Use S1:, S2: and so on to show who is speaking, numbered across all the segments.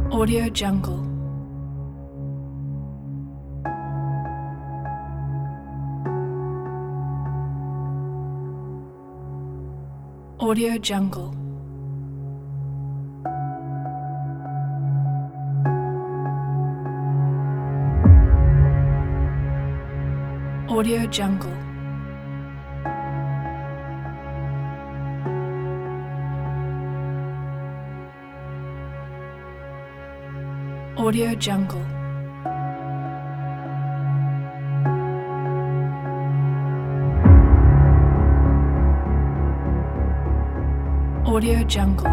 S1: Audio Jungle. Audio Jungle. Audio Jungle. Audio Jungle. Audio Jungle.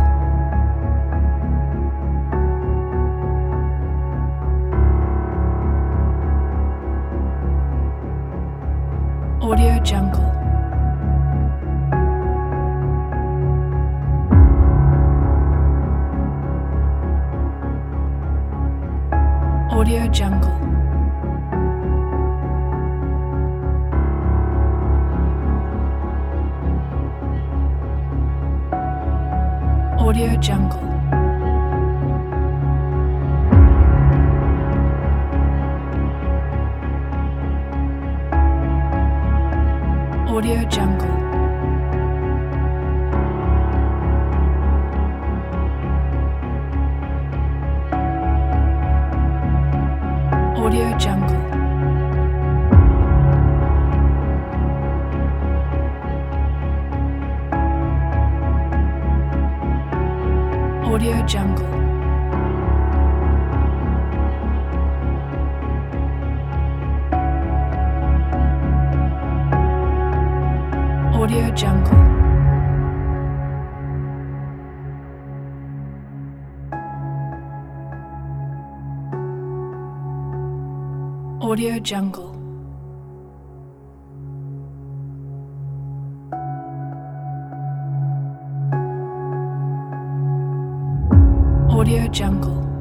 S1: Audio Jungle. Audio Jungle. Audio Jungle. Audio Jungle. Audio Jungle. Audio Jungle. Audio Jungle. Audio Jungle. Audio Jungle.